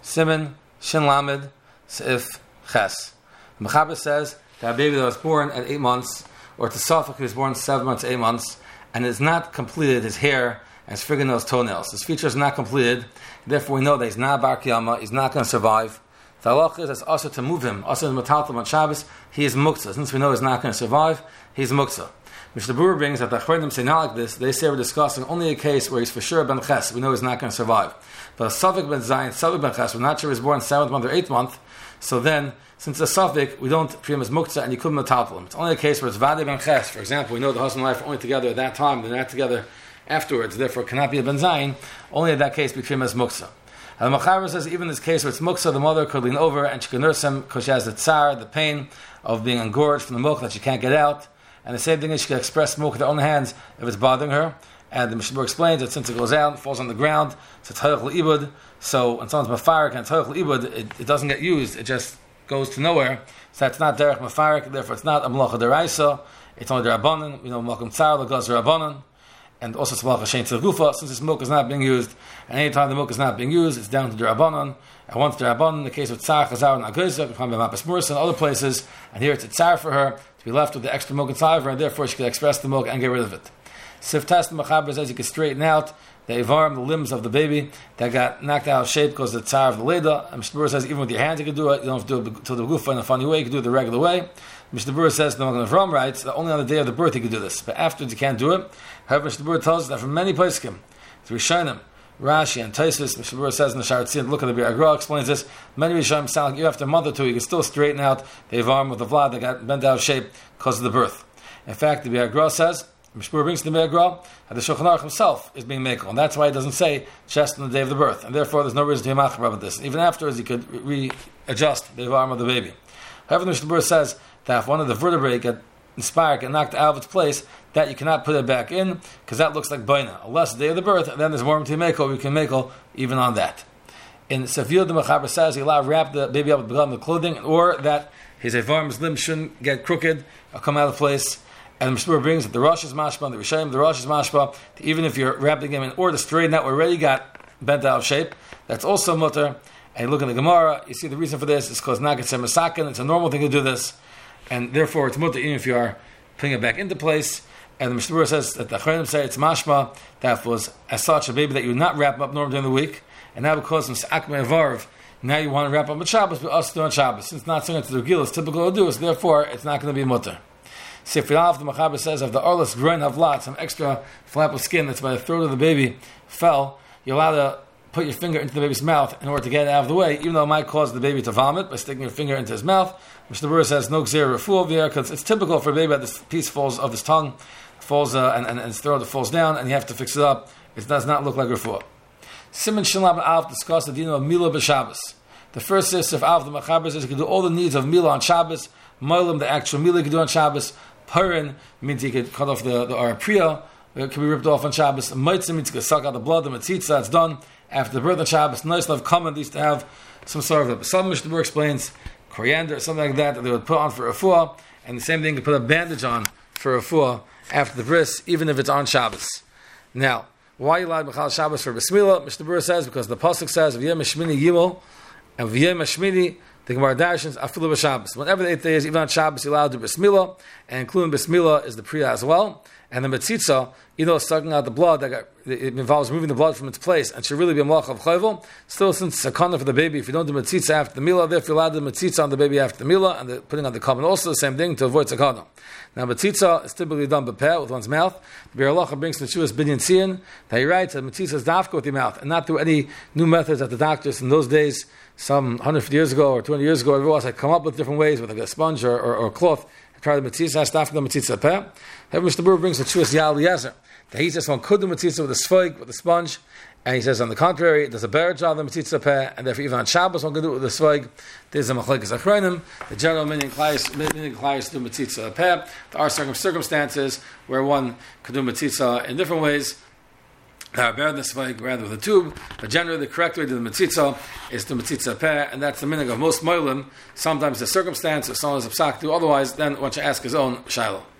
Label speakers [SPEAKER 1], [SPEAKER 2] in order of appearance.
[SPEAKER 1] Siman Shin Lamed Seif Ches. The Mechaber says that a baby that was born at 8 months, or to Safek who was born 7 months, 8 months, and is not completed his hair and his fingernails, toenails. His feature is not completed. Therefore, we know that he's not Bar Kiyama. He's not going to survive. The halach is also to move him. Also, in Metaltal on Shabbos, he is muktzah. Since we know he's not going to survive, he's muktzah. Mishnah Berurah brings that the Achronim say not like this. They say we're discussing only a case where he's for sure ben ches. We know he's not going to survive. But a Safek ben Zayin, Safek ben ches, we're not sure he's born 7th month or 8th month. So then, since the Safek, we don't treat him as muktzah and you couldn't metaltal him. It's only a case where it's vade ben ches. For example, we know the husband and wife are only together at that time, they're not together afterwards. Therefore, it cannot be a ben Zayin. Only in that case we treat him as muktzah. And the Mechaber says even in this case where it's muktzah, the mother could lean over and she could nurse him because she has the tsar, the pain of being engorged from the milk that she can't get out. And the same thing is she can express milk with her own hands if it's bothering her. And the Mishnah Berurah explains that since it goes out, it falls on the ground, it's a tayach l'ibud. So when someone's mafarik and tayach l'ibud, it doesn't get used, it just goes to nowhere. So that's not derech mafarik, therefore it's not a malacha deraisa, it's only derabanan. We know malkum tsar l'gaz derabanan. And also malacha shein tzilgufa, since this milk is not being used, and any time the milk is not being used, it's down to derabanan. And once derabanan, in the case of tsar, chazar, and agayza, we find by Mapas Mursa and other places, and here it's a tsar for her, to be left with the extra milk inside of her, and therefore she can express the milk and get rid of it. Siftas the Mechaber says you can straighten out the ivarim, the limbs of the baby that got knocked out of shape because of the tsar of the leda. And Mishnah Berurah says even with your hands you can do it. You don't have to do it to the gufa in a funny way. You can do it the regular way. Mishnah Berurah says the Magen Avraham writes that only on the day of the birth you can do this, but afterwards you can't do it. However, Mishnah Berurah tells us that from many poskim, the Rishonim, Rashi and Tosfos, Mishnah Berurah says in the Sha'ar Tziyun, look at the Bir Agra, explains this. Many Rishonim sound like you after a month or two, you can still straighten out the ivarim with the vlad that got bent out of shape because of the birth. In fact, the Bir Agra says, Mishnah Berurah brings to the Bir Agra, that the Shulchan Aruch himself is being mekel, and that's why he doesn't say just on the day of the birth, and therefore there's no reason to be machmir about this. Even afterwards, he could readjust the ivarim of the baby. However, the Mishnah Berurah says that if one of the vertebrae get inspired and knocked out of its place, that you cannot put it back in, because that looks like baina. Unless the day of the birth, then there's more to mekel, we can mekel even on that. In Sefiyot, the Mechaber says he allowed to wrap the baby up with the clothing, or that his ivarim's limbs shouldn't get crooked or come out of place. And the Mishnah brings that the Rosh is mashpa, and the Rishayim, the Rosh is mashpa, even if you're wrapping him in or to straighten out where already got bent out of shape, that's also mutter. And you look in the Gemara, you see the reason for this is because Nagat Masakin, it's a normal thing to do this, and therefore it's mutter even if you are putting it back into place. And the Mishnah says that the Achronim say it's mashma, that was as such a baby that you would not wrap up normally during the week, and now because of Akme Varv, now you want to wrap up on Shabbos, but also on Shabbos. Since not singing to the Gil is typical to do, so therefore it's not going to be mutter. Sifri Aleph, the Mechaber says, if the Orlas groin of lot, some extra flap of skin that's by the throat of the baby fell, you're allowed to put your finger into the baby's mouth in order to get it out of the way, even though it might cause the baby to vomit by sticking your finger into his mouth. Mishnah Berurah says no gzera refuah there, because it's typical for a baby that this piece falls of his tongue, falls and his throat falls down, and you have to fix it up. It does not look like refuah. Siman Shalab Aleph discussed the din of Milah b'Shabbos. The first sister of Aleph, the Mechaber says you can do all the needs of Milah on Shabbos. Moilim, the actual Milah, you can do on Shabbos. Purin means you could cut off the Arapriya, it can be ripped off on Shabbos. Meitzim means you can suck out the blood, the Matzitza, it's done after the birth on Shabbos. Nice love common, they used to have some sort of, some Mishnah Berurah explains coriander or something like that they would put on for refuah, and the same thing you could put a bandage on for refuah after the bris, even if it's on Shabbos. Now, why you allowed B'chal Shabbos for Bismillah? Mishnah Berurah says, because the Pasuk says, V'yem Hashmini Gimel, and V'yem Hashmini, the Gemara Darshans, Afilu b'Shabbos. Whenever the 8th day is, even on Shabbos, you're allowed to do Bismillah, and including Bismillah is the Priya as well. And the Metzitza, sucking out the blood, it involves moving the blood from its place, and should really be a malach of chayvel. Still, since it's a kana for the baby, if you don't do Metzitza after the Milah, therefore you're allowed to do Metzitza on the baby after the Milah, and putting on the common also the same thing to avoid sakana. Now, Metzitza is typically done b'peh, with one's mouth. The Bir Halacha brings to Shuas Binyan Tzion that he writes that Metzitza is dafka with your mouth, and not through any new methods that the doctors in those days, some 150 years ago or 200 years ago, everyone had come up with different ways with like a sponge or cloth. Try the Metzitza, has dafka the Metzitza peh. However, Mishnah Berurah brings to Shuas Yal Eliezer that he says one could do Metzitza with a sfoig, with a sponge, and he says on the contrary, there's a better job than Metzitza peh, and therefore even on Shabbos one can do it with a sfoig. There's a machlekes achronim. The general meaning implies to do Metzitza peh. There are circumstances where one could do Metzitza in different ways. Better than sfoig, rather with a tube, but generally the correct way to do the Metzitza is to Metzitza peh, and that's the meaning of most moilim. Sometimes the circumstance, if someone is a psak to, otherwise then one should ask his own shiloh.